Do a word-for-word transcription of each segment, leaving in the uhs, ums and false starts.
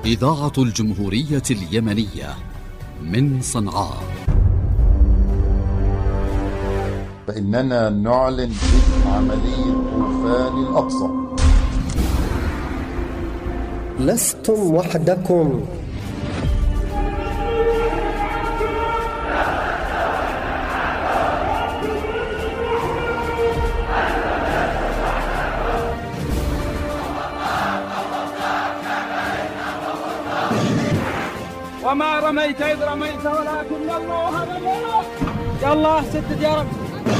إذاعة الجمهورية اليمنية من صنعاء. فإننا نعلن بدء عملية طوفان الأقصى. لستم وحدكم. وما رميت إذ رميت ولكن الله رمى. يا الله سدد يا رب.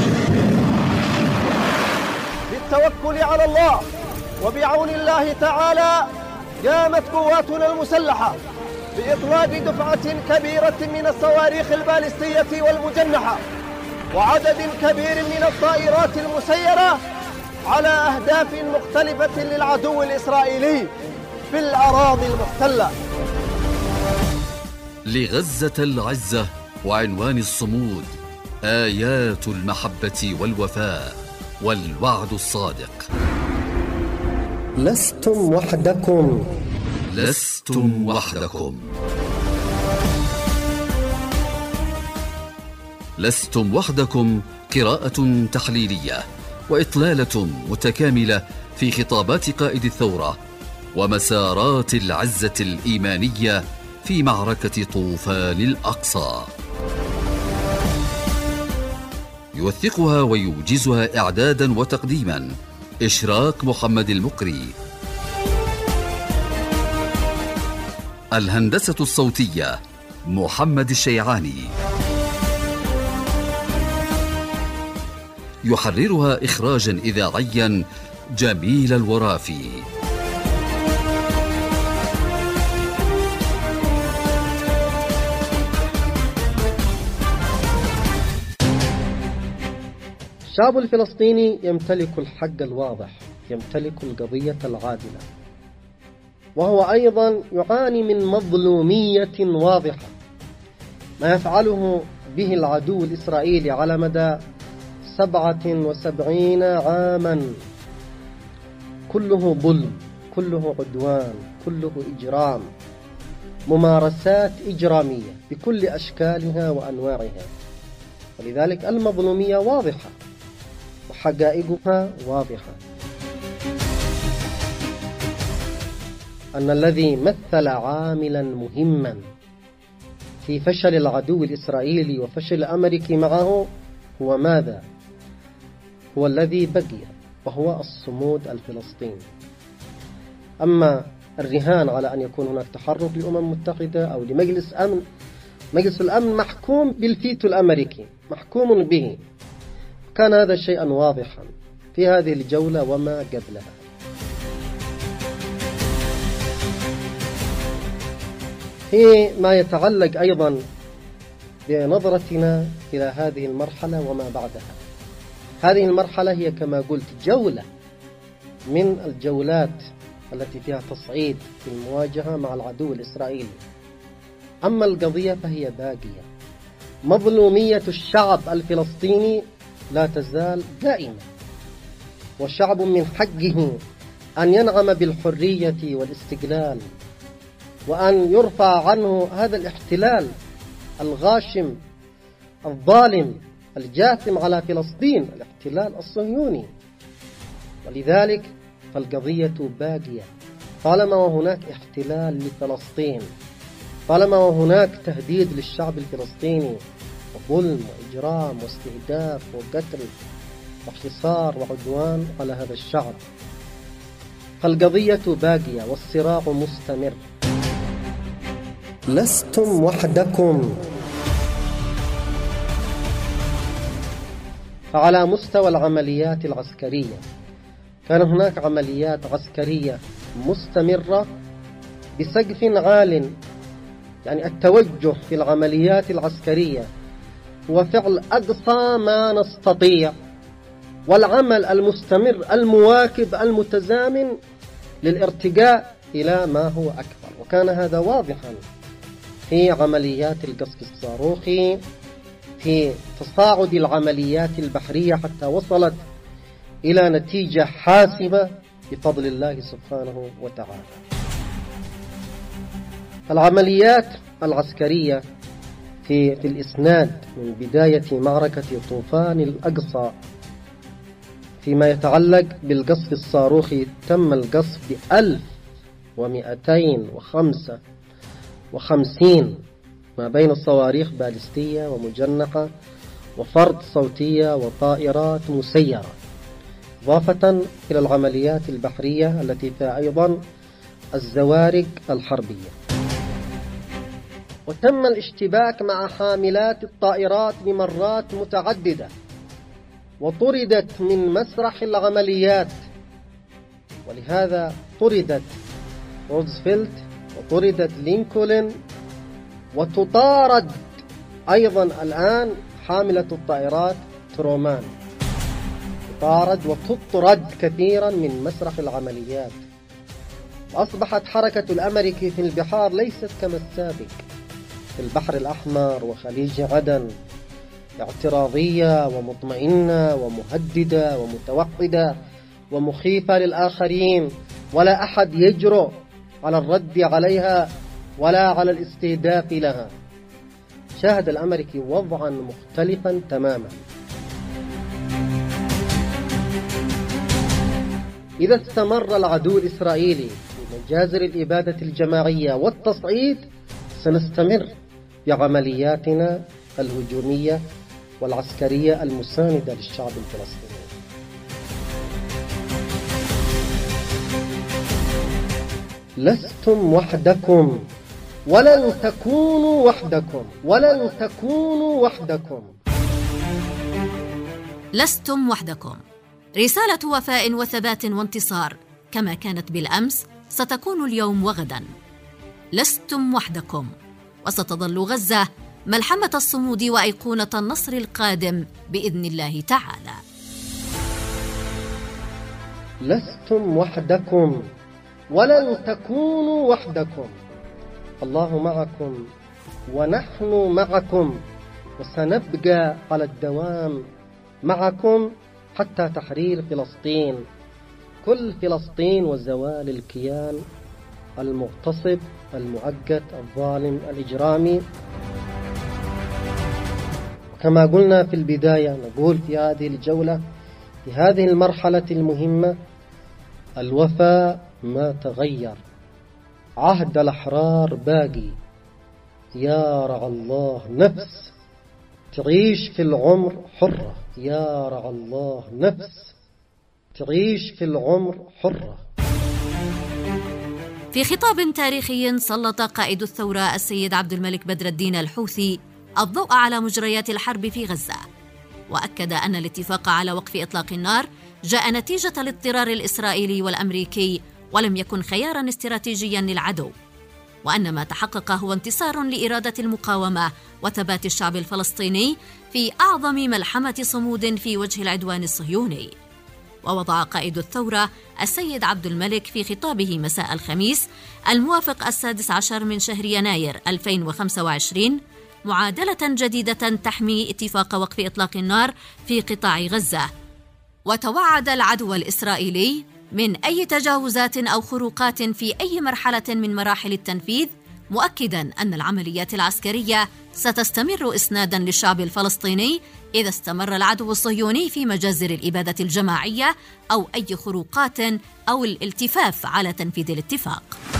بالتوكل على الله وبعون الله تعالى قامت قواتنا المسلحة بإطلاق دفعة كبيرة من الصواريخ البالستية والمجنحة وعدد كبير من الطائرات المسيرة على أهداف مختلفة للعدو الإسرائيلي في الأراضي المحتلة. لغزة العزة وعنوان الصمود آيات المحبة والوفاء والوعد الصادق. لستم وحدكم. لستم وحدكم. لستم وحدكم قراءة تحليلية وإطلالة متكاملة في خطابات قائد الثورة ومسارات العزة الإيمانية في معركة طوفان الأقصى. يوثقها ويوجزها إعدادا وتقديما إشراق محمد المقري. الهندسة الصوتية محمد الشيعاني. يحررها إخراجا إذاعيا جميل الورافي. الشعب الفلسطيني يمتلك الحق الواضح، يمتلك القضية العادلة، وهو أيضا يعاني من مظلومية واضحة. ما يفعله به العدو الإسرائيلي على مدى سبعة وسبعين عاما كله ظلم، كله عدوان، كله إجرام، ممارسات إجرامية بكل أشكالها وأنواعها. ولذلك المظلومية واضحة وحقائقها واضحة. أن الذي مثل عاملا مهما في فشل العدو الإسرائيلي وفشل الأمريكي معه هو ماذا؟ هو الذي بقي، وهو الصمود الفلسطيني. أما الرهان على أن يكون هناك تحرك للأمم المتحدة أو لمجلس أمن، مجلس الأمن محكوم بالفيتو الأمريكي، محكوم به. كان هذا شيئا واضحا في هذه الجولة وما قبلها. في ما يتعلق أيضا بنظرتنا إلى هذه المرحلة وما بعدها. هذه المرحلة هي كما قلت جولة من الجولات التي فيها تصعيد في المواجهة مع العدو الإسرائيلي. أما القضية فهي باقية. مظلومية الشعب الفلسطيني لا تزال دائمة، والشعب من حقه أن ينعم بالحرية والاستقلال، وأن يرفع عنه هذا الاحتلال الغاشم الظالم الجاثم على فلسطين، الاحتلال الصهيوني. ولذلك فالقضية باقية طالما وهناك احتلال لفلسطين، طالما وهناك تهديد للشعب الفلسطيني وظلم وإجرام واستهداف وقتل وحصار وعدوان على هذا الشعب، فالقضية باقية والصراع مستمر. لستم وحدكم. فعلى مستوى العمليات العسكرية كان هناك عمليات عسكرية مستمرة بسقف عال. يعني التوجه في العمليات العسكرية هو فعل أقصى ما نستطيع، والعمل المستمر المواكب المتزامن للارتقاء إلى ما هو أكبر. وكان هذا واضحا في عمليات القصف الصاروخي، في تصاعد العمليات البحرية حتى وصلت إلى نتيجة حاسمة بفضل الله سبحانه وتعالى. العمليات العسكرية في, في الإسناد من بداية معركة طوفان الأقصى فيما يتعلق بالقصف الصاروخي تم القصف بألف ومئتين وخمسة وخمسين ما بين صواريخ باليستية ومجنحة وفرد صوتية وطائرات مسيرة، إضافة إلى العمليات البحرية التي فيها أيضا الزوارق الحربية. وتم الاشتباك مع حاملات الطائرات لمرات متعددة، وطردت من مسرح العمليات، ولهذا طردت روزفلت وطردت لينكولن، وتطارد أيضا الآن حاملة الطائرات ترومان، تطارد وتطرد كثيرا من مسرح العمليات. وأصبحت حركة الأمريكي في البحار ليست كما السابق في البحر الأحمر وخليج عدن، اعتراضية ومطمئنة ومهددة ومتوحدة ومخيفة للآخرين، ولا أحد يجرؤ على الرد عليها ولا على الاستهداف لها. شاهد الأمريكي وضعا مختلفا تماما. إذا استمر العدو الإسرائيلي في مجازر الإبادة الجماعية والتصعيد، سنستمر بعملياتنا الهجومية والعسكرية المساندة للشعب الفلسطيني. لستم وحدكم ولن تكونوا وحدكم ولن تكونوا وحدكم. لستم وحدكم، رسالة وفاء وثبات وانتصار، كما كانت بالأمس ستكون اليوم وغدا. لستم وحدكم، وستظل غزة ملحمة الصمود وأيقونة النصر القادم بإذن الله تعالى. لستم وحدكم ولن تكونوا وحدكم. الله معكم ونحن معكم، وسنبقى على الدوام معكم حتى تحرير فلسطين، كل فلسطين وزوال الكيان المغتصب المؤقت الظالم الإجرامي. كما قلنا في البداية، نقول في هذه الجولة في هذه المرحلة المهمة: الوفاء ما تغير، عهد الأحرار باقي. يا رعى الله نفس تعيش في العمر حرة، يا رعى الله نفس تعيش في العمر حرة. في خطاب تاريخي سلط قائد الثورة السيد عبد الملك بدر الدين الحوثي الضوء على مجريات الحرب في غزة، وأكد أن الاتفاق على وقف إطلاق النار جاء نتيجة الاضطرار الإسرائيلي والأمريكي، ولم يكن خياراً استراتيجياً للعدو، وأن ما تحقق هو انتصار لإرادة المقاومة وثبات الشعب الفلسطيني في أعظم ملحمة صمود في وجه العدوان الصهيوني. ووضع قائد الثورة السيد عبد الملك في خطابه مساء الخميس الموافق السادس عشر من شهر يناير ألفين وخمسة وعشرين معادلة جديدة تحمي اتفاق وقف إطلاق النار في قطاع غزة، وتوعد العدو الإسرائيلي من أي تجاوزات أو خروقات في أي مرحلة من مراحل التنفيذ، مؤكداً أن العمليات العسكرية ستستمر إسناداً للشعب الفلسطيني إذا استمر العدو الصهيوني في مجازر الإبادة الجماعية أو أي خروقات أو الالتفاف على تنفيذ الاتفاق.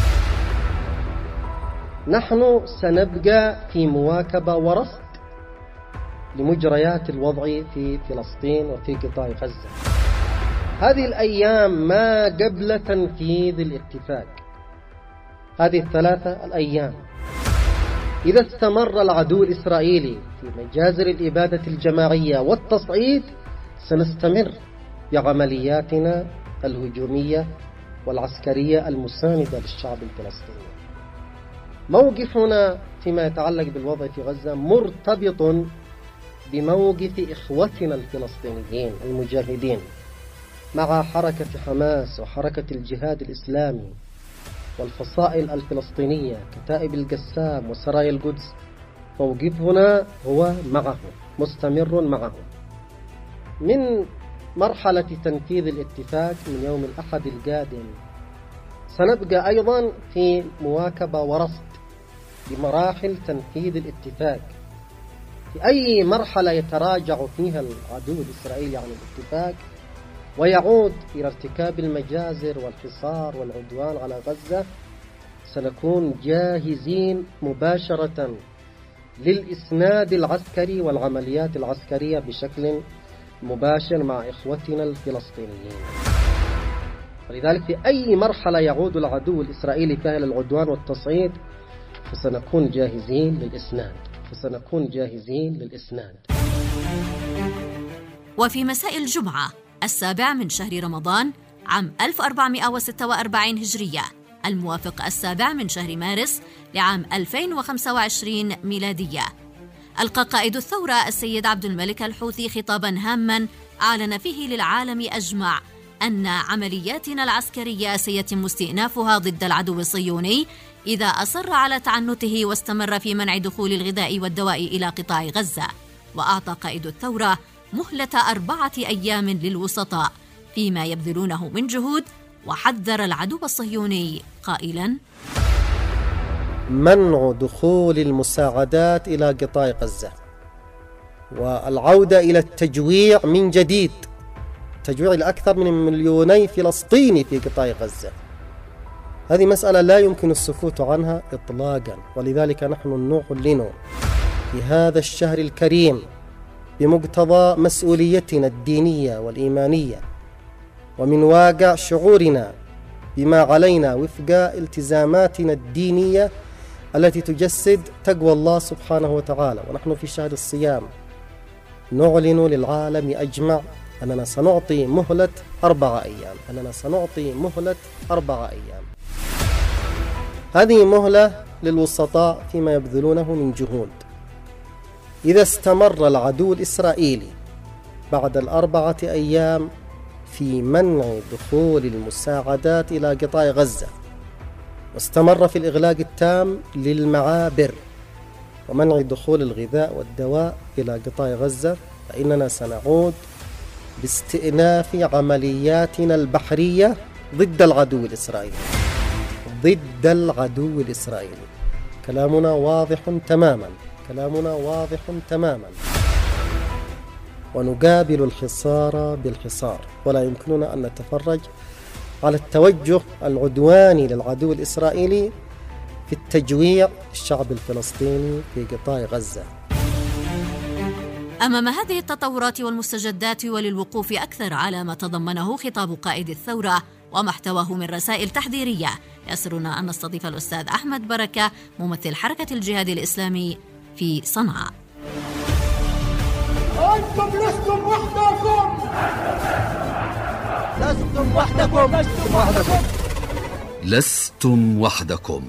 نحن سنبقى في مواكبة ورصد لمجريات الوضع في فلسطين وفي قطاع غزة. هذه الأيام ما قبل تنفيذ الاتفاق، هذه الثلاثة الأيام، إذا استمر العدو الإسرائيلي في مجازر الإبادة الجماعية والتصعيد، سنستمر بعملياتنا الهجومية والعسكرية المساندة للشعب الفلسطيني. موقفنا فيما يتعلق بالوضع في غزة مرتبط بموقف إخوتنا الفلسطينيين المجاهدين مع حركة حماس وحركة الجهاد الإسلامي والفصائل الفلسطينية كتائب القسام وسرايا القدس. موقفنا هو معه، مستمر معه من مرحلة تنفيذ الاتفاق من يوم الأحد القادم. سنبقى أيضا في مواكبة ورصد بمراحل تنفيذ الاتفاق. في أي مرحلة يتراجع فيها العدو الإسرائيلي عن الاتفاق ويعود إلى ارتكاب المجازر والحصار والعدوان على غزة، سنكون جاهزين مباشرة للإسناد العسكري والعمليات العسكرية بشكل مباشر مع إخوتنا الفلسطينيين. ولذلك في أي مرحلة يعود العدو الإسرائيلي فيها للعدوان والتصعيد فسنكون جاهزين للإسناد فسنكون جاهزين للإسناد. وفي مساء الجمعة السابع من شهر رمضان عام ألف وأربعمائة وستة وأربعين هجرية، الموافق السابع من شهر مارس لعام ألفين وخمسة وعشرين ميلادية، ألقى قائد الثورة السيد عبد الملك الحوثي خطاباً هاماً أعلن فيه للعالم أجمع أن عملياتنا العسكرية سيتم استئنافها ضد العدو الصهيوني إذا أصر على تعنته واستمر في منع دخول الغذاء والدواء إلى قطاع غزة. وأعطى قائد الثورة مهلة أربعة أيام للوسطاء فيما يبذلونه من جهود، وحذر العدو الصهيوني قائلاً: منع دخول المساعدات إلى قطاع غزة والعودة إلى التجويع من جديد، تجويع الأكثر من مليوني فلسطيني في قطاع غزة. هذه مسألة لا يمكن السكوت عنها إطلاقا، ولذلك نحن نعلن في هذا الشهر الكريم بمقتضى مسؤوليتنا الدينية والإيمانية ومن واقع شعورنا بما علينا وفق التزاماتنا الدينية التي تجسد تقوى الله سبحانه وتعالى، ونحن في شهر الصيام نعلن للعالم أجمع أننا سنعطي مهلة أربعة أيام أننا سنعطي مهلة أربعة أيام هذه مهلة للوسطاء فيما يبذلونه من جهود. إذا استمر العدو الإسرائيلي بعد الأربعة أيام في منع دخول المساعدات إلى قطاع غزة واستمر في الإغلاق التام للمعابر ومنع دخول الغذاء والدواء إلى قطاع غزة، فإننا سنعود باستئناف عملياتنا البحرية ضد العدو الإسرائيلي ضد العدو الإسرائيلي. كلامنا واضح تماما كلامنا واضح تماما ونقابل الحصار بالحصار، ولا يمكننا أن نتفرج على التوجه العدواني للعدو الإسرائيلي في التجويع الشعب الفلسطيني في قطاع غزة. أمام هذه التطورات والمستجدات وللوقوف أكثر على ما تضمنه خطاب قائد الثورة وما احتواه من رسائل تحذيرية، يسرنا أن نستضيف الأستاذ أحمد بركة ممثل حركة الجهاد الإسلامي في صنعاء. أنتم لستم وحدكم لستم وحدكم لستم وحدكم لستم وحدكم.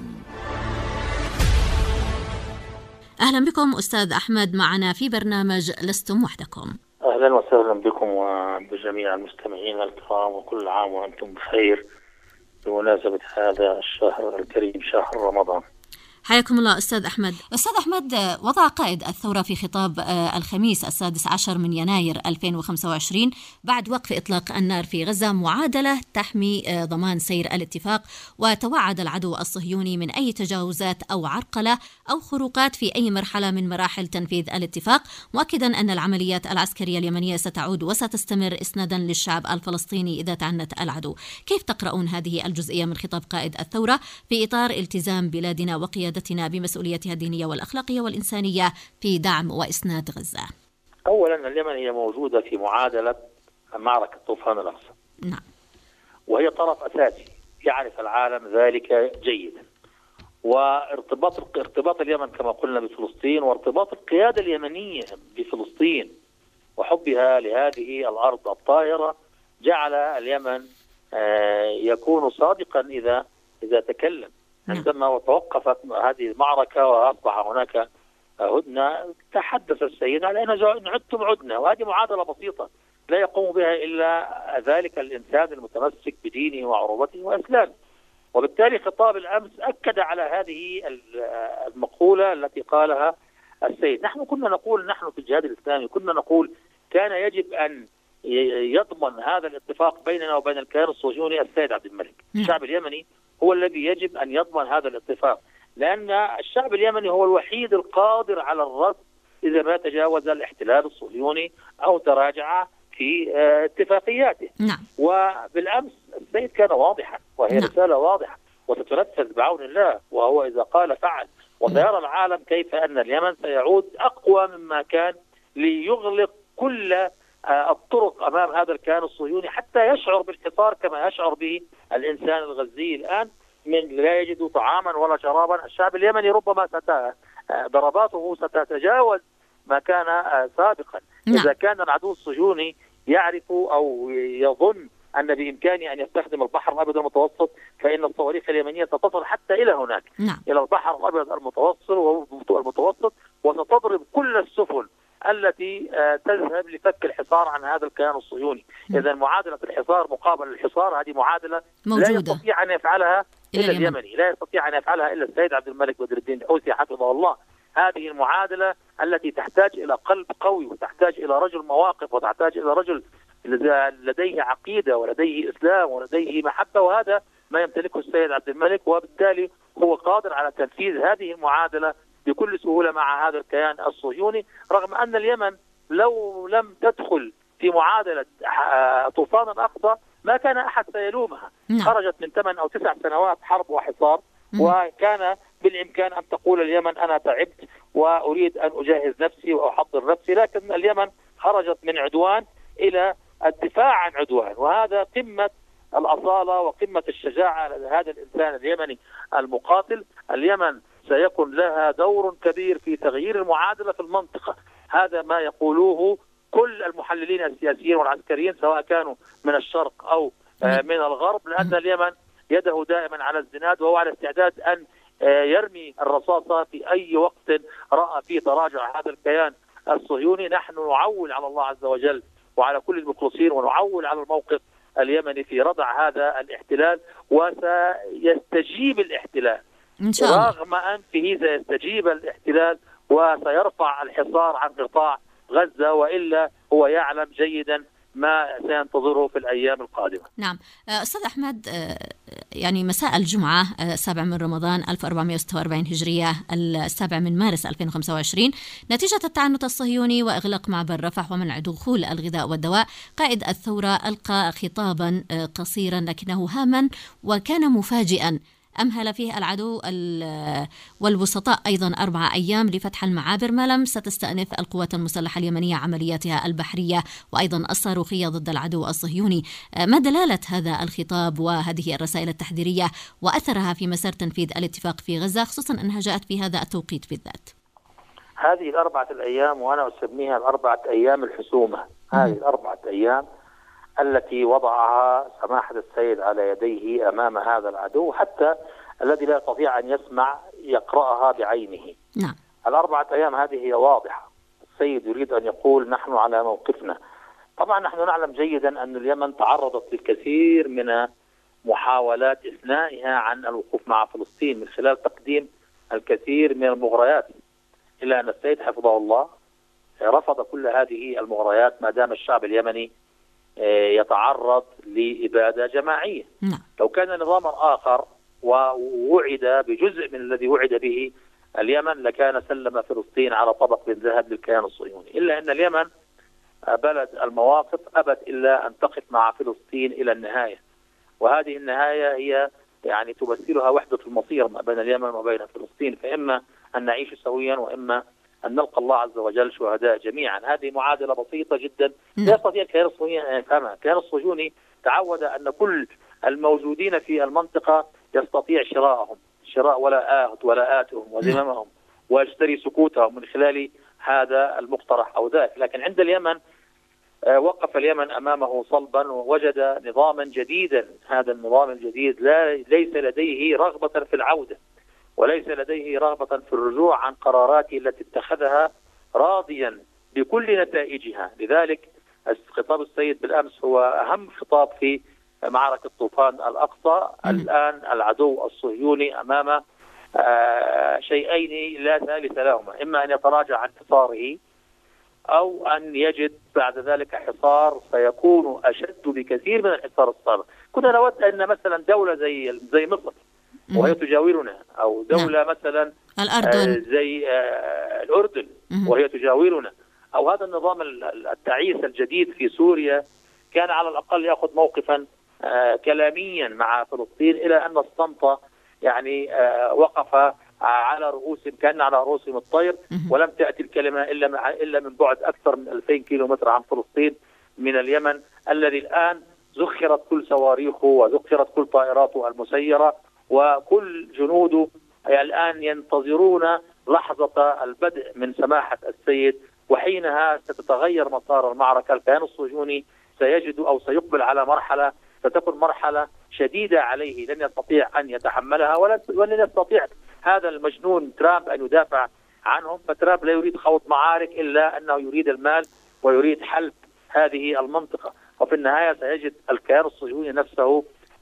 أهلا بكم أستاذ أحمد معنا في برنامج لستم وحدكم. أهلا وسهلا بكم وبجميع المستمعين الكرام، وكل عام وأنتم بخير بمناسبة هذا الشهر الكريم شهر رمضان. حياكم الله أستاذ أحمد. أستاذ أحمد، وضع قائد الثورة في خطاب الخميس السادس عشر من يناير ألفين وخمسة وعشرين بعد وقف إطلاق النار في غزة معادلة تحمي ضمان سير الاتفاق، وتوعد العدو الصهيوني من أي تجاوزات أو عرقلة أو خروقات في أي مرحلة من مراحل تنفيذ الاتفاق، مؤكدا أن العمليات العسكرية اليمنية ستعود وستستمر إسنادا للشعب الفلسطيني إذا تعنت العدو. كيف تقرؤون هذه الجزئية من خطاب قائد الثورة في إطار التزام بلادنا وقيادة بمسؤوليتها الدينية والأخلاقية والإنسانية في دعم وإسناد غزة؟ أولا، اليمن هي موجودة في معادلة معركة طوفان الأقصى. نعم. وهي طرف أساسي يعرف العالم ذلك جيدا، وارتباط ارتباط اليمن كما قلنا بفلسطين، وارتباط القيادة اليمنية بفلسطين وحبها لهذه الأرض الطاهرة جعل اليمن يكون صادقا إذا إذا تكلم. عندما توقفت هذه المعركة وأصبح هناك هدنة، تحدث السيد على أن عدتم عدنا، وهذه معادلة بسيطة لا يقوم بها إلا ذلك الإنسان المتمسك بدينه وعروبته وإسلامه. وبالتالي خطاب الأمس أكد على هذه المقولة التي قالها السيد. نحن كنا نقول، نحن في الجهاد الإسلامي كنا نقول كان يجب أن يضمن هذا الاتفاق بيننا وبين الكيان الصهيوني السيد عبد الملك. الشعب اليمني هو الذي يجب أن يضمن هذا الاتفاق، لأن الشعب اليمني هو الوحيد القادر على الرد إذا ما تجاوز الاحتلال الصهيوني أو تراجع في اتفاقياته. نعم. وبالأمس السيد كان واضحا، وهي نعم. رسالة واضحة وتتنفذ بعون الله، وهو إذا قال فعل. وسيرى العالم كيف أن اليمن سيعود أقوى مما كان ليغلق كل الطرق أمام هذا الكيان الصهيوني حتى يشعر بالحصار كما يشعر به الإنسان الغزي الآن، من لا يجد طعاما ولا شرابا. الشعب اليمني ربما ست ضرباته ستتجاوز ما كان سابقا. نعم. إذا كان العدو الصهيوني يعرف أو يظن أن بإمكانه أن يستخدم البحر الأبيض المتوسط، فإن الصواريخ اليمنية ستصل حتى إلى هناك. نعم. إلى البحر الأبيض المتوسط والمتوسط وستضرب كل السفن التي تذهب لفك الحصار عن هذا الكيان الصهيوني. إذا معادلة الحصار مقابل الحصار هذه معادلة موجودة. لا يستطيع أن يفعلها إلا اليمني، لا يستطيع أن يفعلها إلا السيد عبد الملك بدر الدين الحوثي حفظه الله. هذه المعادلة التي تحتاج إلى قلب قوي، وتحتاج إلى رجل مواقف، وتحتاج إلى رجل لديه عقيدة ولديه إسلام ولديه محبة، وهذا ما يمتلكه السيد عبد الملك، وبالتالي هو قادر على تنفيذ هذه المعادلة بكل سهولة مع هذا الكيان الصهيوني، رغم أن اليمن لو لم تدخل في معادلة طوفان الأقصى ما كان أحد سيلومها. خرجت من ثمان أو تسع سنوات حرب وحصار، وكان بالإمكان أن تقول اليمن أنا تعبت وأريد أن أجهز نفسي وأحضر نفسي، لكن اليمن خرجت من عدوان إلى الدفاع عن عدوان، وهذا قمة الأصالة وقمة الشجاعة لهذا الإنسان اليمني المقاتل. اليمن سيكون لها دور كبير في تغيير المعادلة في المنطقة، هذا ما يقولوه كل المحللين السياسيين والعسكريين سواء كانوا من الشرق أو من الغرب، لأن اليمن يده دائما على الزناد، وهو على استعداد أن يرمي الرصاصة في أي وقت رأى فيه تراجع هذا الكيان الصهيوني. نحن نعول على الله عز وجل وعلى كل المخلصين، ونعول على الموقف اليمني في ردع هذا الاحتلال، وسيستجيب الاحتلال إن شاء الله. رغم أنفه سيستجيب الاحتلال وسيرفع الحصار عن قطاع غزة، وإلا هو يعلم جيدا ما سينتظره في الأيام القادمة. نعم أستاذ أحمد، يعني مساء الجمعة السابع من رمضان ألف وأربعمائة وستة وأربعين هجرية السابع من مارس ألفين وخمسة وعشرين، نتيجة التعنت الصهيوني وإغلاق معبر رفح ومنع دخول الغذاء والدواء، قائد الثورة ألقى خطابا قصيرا لكنه هاما وكان مفاجئا، أمهل فيه العدو والوسطاء أيضا أربعة أيام لفتح المعابر، ما لم ستستأنف القوات المسلحة اليمنية عملياتها البحرية وأيضا الصاروخية ضد العدو الصهيوني. ما دلالة هذا الخطاب وهذه الرسائل التحذيرية وأثرها في مسار تنفيذ الاتفاق في غزة، خصوصا أنها جاءت في هذا التوقيت بالذات؟ هذه الأربعة الأيام وأنا أسميها الأربعة أيام الحسومة، هذه الأربعة أيام التي وضعها سماحة السيد على يديه أمام هذا العدو، حتى الذي لا يستطيع أن يسمع يقرأها بعينه. نعم. الأربعة أيام هذه هي واضحة، السيد يريد أن يقول نحن على موقفنا. طبعا نحن نعلم جيدا أن اليمن تعرضت للكثير من محاولات إثنائها عن الوقوف مع فلسطين من خلال تقديم الكثير من المغريات، إلا أن السيد حفظه الله رفض كل هذه المغريات ما دام الشعب اليمني يتعرض لإبادة جماعية. نعم. لو كان نظاما آخر ووعد بجزء من الذي وعد به اليمن لكان سلم فلسطين على طبق من ذهب للكيان الصهيوني، إلا أن اليمن بلد المواقف أبت إلا أن تقف مع فلسطين إلى النهاية، وهذه النهاية هي يعني تمثلها وحدة المصير ما بين اليمن وبين فلسطين، فإما أن نعيش سويا وإما أن نلقى الله عز وجل شهداء جميعا. هذه معادلة بسيطة جدا لا يستطيع الكيان الصهيوني أن يفهمها. الكيان الصهيوني تعود أن كل الموجودين في المنطقة يستطيع شراءهم، شراء ولاءات ولاءاتهم وذممهم، ويشتري سكوتهم من خلال هذا المقترح أو ذاك. لكن عند اليمن وقف اليمن أمامه صلبا ووجد نظاما جديدا، هذا النظام الجديد لا ليس لديه رغبة في العودة وليس لديه رغبة في الرجوع عن قراراته التي اتخذها راضيا بكل نتائجها. لذلك خطاب السيد بالأمس هو أهم خطاب في معركة طوفان الأقصى. الآن العدو الصهيوني أمام شيئين لا ثالث لهما، إما أن يتراجع عن حصاره أو أن يجد بعد ذلك حصار سيكون أشد بكثير من الحصار السابق. كنا نود أن مثلا دولة زي زي مصر وهي تجاورنا، أو دولة نعم. مثلا الأردن زي الأردن وهي تجاورنا، أو هذا النظام التعيس الجديد في سوريا كان على الأقل يأخذ موقفا كلاميا مع فلسطين، إلى أن الصمت يعني وقف على رؤوسهم، كان على رؤوسهم الطير، ولم تأتي الكلمة إلا إلا من بعد أكثر من ألفين كيلومتر عن فلسطين من اليمن، الذي الآن ذخرت كل صواريخه وذخرت كل طائراته المسيرة، وكل جنوده الآن ينتظرون لحظة البدء من سماحة السيد، وحينها ستتغير مسار المعركة. الكيان الصهيوني سيجد أو سيقبل على مرحلة ستكون مرحلة شديدة عليه، لن يستطيع أن يتحملها، ولن يستطيع هذا المجنون ترامب أن يدافع عنهم. فترامب لا يريد خوض معارك إلا أنه يريد المال ويريد حل هذه المنطقة، وفي النهاية سيجد الكيان الصهيوني نفسه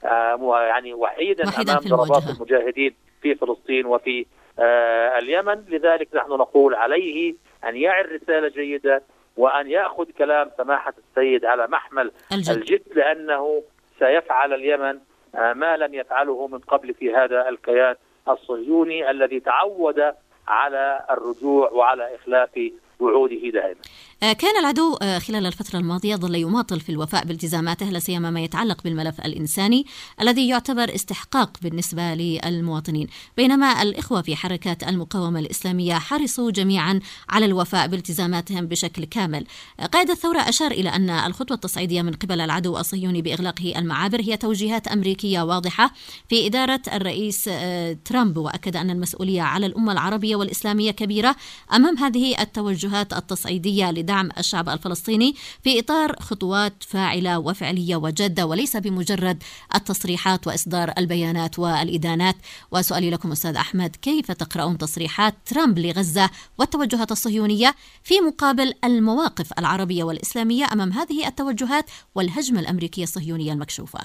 آه يعني وحيدا أمام ضربات المجاهدين في فلسطين وفي آه اليمن. لذلك نحن نقول عليه أن يعي الرسالة جيدا، وأن يأخذ كلام سماحة السيد على محمل الجد, الجد لأنه سيفعل اليمن آه ما لم يفعله من قبل في هذا الكيان الصهيوني الذي تعود على الرجوع وعلى إخلاف وعوده دائما. كان العدو خلال الفترة الماضية ظل يماطل في الوفاء بالتزاماته، لا سيما ما يتعلق بالملف الإنساني الذي يعتبر استحقاق بالنسبة للمواطنين، بينما الإخوة في حركات المقاومة الإسلامية حرصوا جميعا على الوفاء بالتزاماتهم بشكل كامل. قائد الثورة أشار إلى أن الخطوة التصعيدية من قبل العدو الصهيوني بإغلاقه المعابر هي توجيهات أمريكية واضحة في إدارة الرئيس ترامب، وأكد أن المسؤولية على الأمة العربية والإسلامية كبيرة أمام هذه التوجهات التصعيدية لدعم الشعب الفلسطيني في إطار خطوات فاعلة وفعلية وجادة، وليس بمجرد التصريحات وإصدار البيانات والإدانات. وسؤالي لكم أستاذ أحمد، كيف تقرؤون تصريحات ترامب لغزة والتوجهات الصهيونية في مقابل المواقف العربية والإسلامية أمام هذه التوجهات والهجمة الأمريكية الصهيونية المكشوفة؟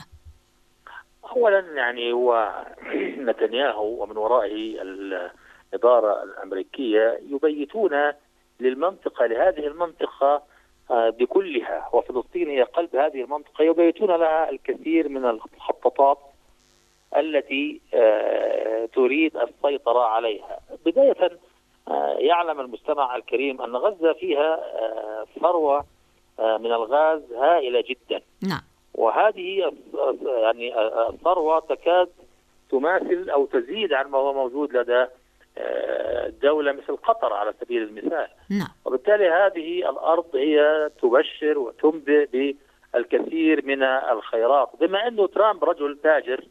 أولا يعني هو نتنياهو ومن ورائه الإدارة الأمريكية يبيتون للمنطقة لهذه المنطقة بكلها، وفلسطين هي قلب هذه المنطقة، يبيتون لها الكثير من المخططات التي تريد السيطرة عليها. بداية يعلم المستمع الكريم أن غزة فيها ثروة من الغاز هائلة جدا، نعم. وهذه يعني الثروة تكاد تماثل أو تزيد عن ما هو موجود لدى دولة مثل قطر على سبيل المثال. نعم. وبالتالي هذه الأرض هي تبشر وتنبئ بالكثير من الخيرات. بما أنه ترامب رجل تاجر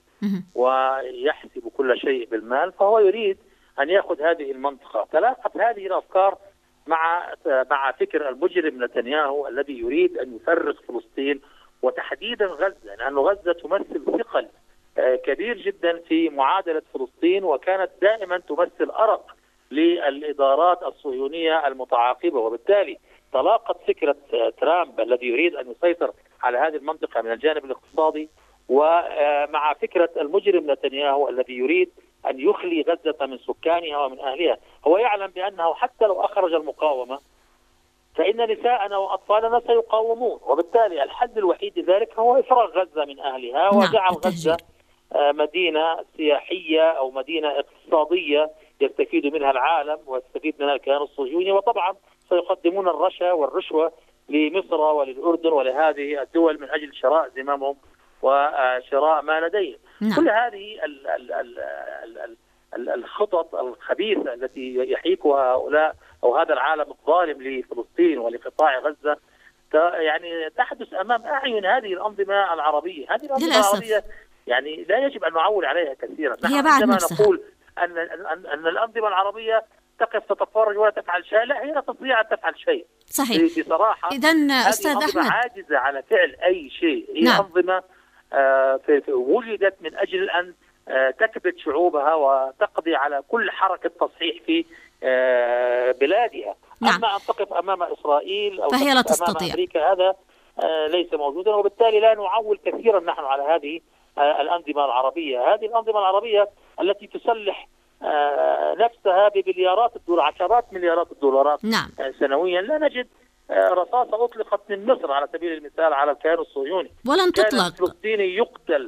ويحسب كل شيء بالمال، فهو يريد أن يأخذ هذه المنطقة. تلاقت هذه الأفكار مع مع فكر المجرم نتنياهو الذي يريد أن يفرق فلسطين وتحديدا غزة، لأن غزة تمثل ثقل كبير جدا في معادلة فلسطين، وكانت دائما تمثل أرق للإدارات الصهيونية المتعاقبة. وبالتالي تلاقت فكرة ترامب الذي يريد أن يسيطر على هذه المنطقة من الجانب الاقتصادي، ومع فكرة المجرم نتنياهو الذي يريد أن يخلي غزة من سكانها ومن أهلها. هو يعلم بأنه حتى لو أخرج المقاومة فإن نساءنا وأطفالنا سيقاومون، وبالتالي الحل الوحيد لذلك هو إفراغ غزة من أهلها وجعل غزة مدينة سياحية أو مدينة اقتصادية يستفيد منها العالم ويستفيد منها الكيان الصهيوني. وطبعا سيقدمون الرشا والرشوة لمصر وللأردن ولهذه الدول من أجل شراء زمامهم وشراء ما لديهم. نعم. كل هذه ال ال ال ال ال الخطط الخبيثة التي يحيكها هؤلاء أو هذا العالم الظالم لفلسطين ولقطاع غزة يعني تحدث أمام أعين هذه الأنظمة العربية. هذه الأنظمة العربية يعني لا يجب أن نعول عليها كثيرا. هي عندما نقول أن, أن, أن الأنظمة العربية تقف تتفرج ولا تفعل شيء، لا، هي لا تستطيع أن تفعل شيء. صحيح. بصراحة إذن أستاذ أحمد عاجزة على فعل أي شيء. هي نعم. أنظمة آه وجدت من أجل أن آه تكبت شعوبها وتقضي على كل حركة تصحيح في آه بلادها. نعم. أما أن تقف أمام إسرائيل أو فهي لا تقف أمام تستطيع. أمريكا هذا آه ليس موجودا، وبالتالي لا نعول كثيرا نحن على هذه آه الأنظمة العربية. هذه الأنظمة العربية التي تسلح آه نفسها بمليارات الدولارات، عشرات مليارات الدولارات. نعم. آه سنويا. لا نجد آه رصاصة أطلقت من مصر على سبيل المثال على الكيان الصهيوني. ولن تطلق. كان الفلسطيني يقتل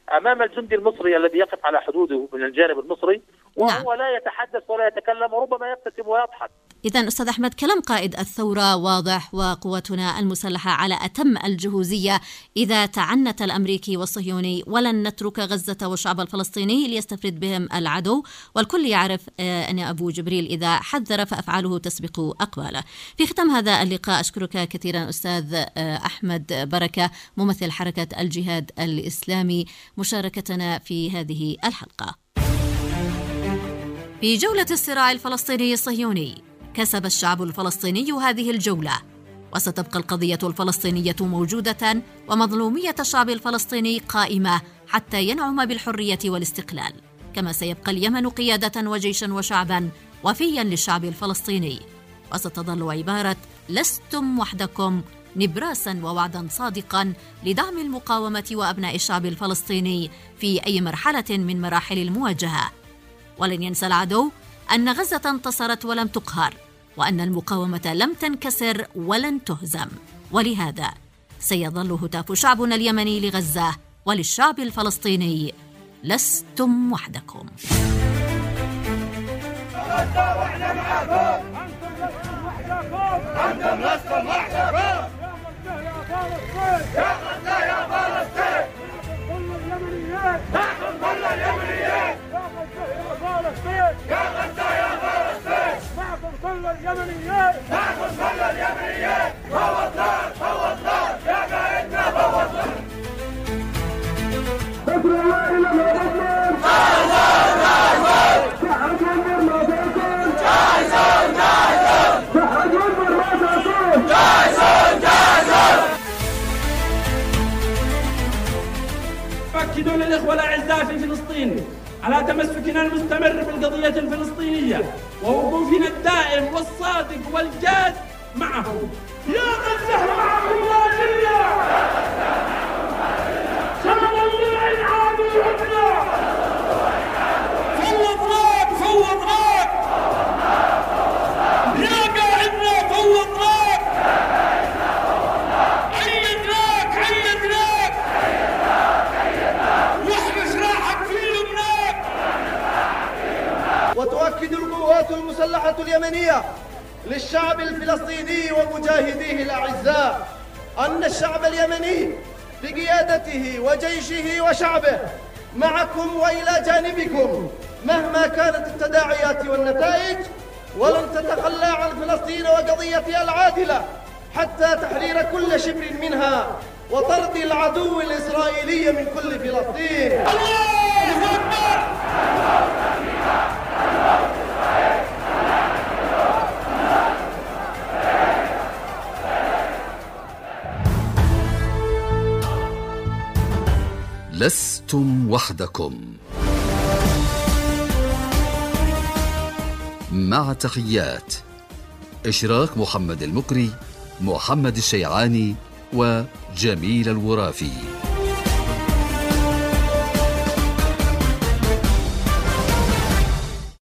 أمام الجندي المصري الذي يقف على حدوده من الجانب المصري وهو نعم. لا يتحدث ولا يتكلم وربما يبتسم ويضحك. إذن أستاذ أحمد، كلام قائد الثورة واضح، وقواتنا المسلحة على أتم الجهوزية إذا تعنت الأمريكي والصهيوني ولن نترك غزة والشعب الفلسطيني ليستفرد بهم العدو، والكل يعرف أن أبو جبريل إذا حذر فأفعاله تسبق أقواله. في ختام هذا اللقاء أشكرك كثيرا أستاذ أحمد بركة ممثل حركة الجهاد الإسلامي مشاركتنا في هذه الحلقة. في جولة الصراع الفلسطيني الصهيوني كسب الشعب الفلسطيني هذه الجولة، وستبقى القضية الفلسطينية موجودة ومظلومية الشعب الفلسطيني قائمة حتى ينعم بالحرية والاستقلال، كما سيبقى اليمن قيادة وجيشا وشعبا وفيا للشعب الفلسطيني، وستظل عبارة لستم وحدكم نبراسا ووعدا صادقا لدعم المقاومة وأبناء الشعب الفلسطيني في أي مرحلة من مراحل المواجهة. ولن ينسى العدو أن غزة انتصرت ولم تقهر، وأن المقاومة لم تنكسر ولن تهزم، ولهذا سيظل هتاف شعبنا اليمني لغزة وللشعب الفلسطيني لستم وحدكم. أنتم لستم وحدكم. يا غزة يا فلسطين كل اليمنيين معكم كل اليمنيين. يا غزة يا فلسطين معكم كل اليمنيين معكم كل اليمنيين. فوض نار فوض نار يا قائدنا فوض نار. بدر الله إلى المدن جاهزون جاهزون تحرجون بالمدن جاهزون جاهزون تحرجون بالمدن جاهزون جاهزون. أؤكد للإخوة الأعزاء في فلسطين على تمسكنا المستمر بالقضية الفلسطينية ووقوفنا الدائم والصادق والجاد معهم. يا غزة معكم لا جلة سنة للإنعام الحكمة. فوض راك فوض راك يا قائدنا فوض راك عيد راك عيد راك واحبس راحك في لبنان. وتؤكد القوات المسلحة اليمنية للشعب الفلسطيني ومجاهديه الأعزاء أن الشعب اليمني بقيادته وجيشه وشعبه معكم وإلى جانبكم مهما كانت التداعيات والنتائج، ولن تتخلى عن فلسطين وقضيتها العادلة حتى تحرير كل شبر منها وطرد العدو الإسرائيلي من كل فلسطين. الله أكبر. لستم وحدكم. مع تحيات إشراك محمد المكري، محمد الشيعاني وجميل الورافي.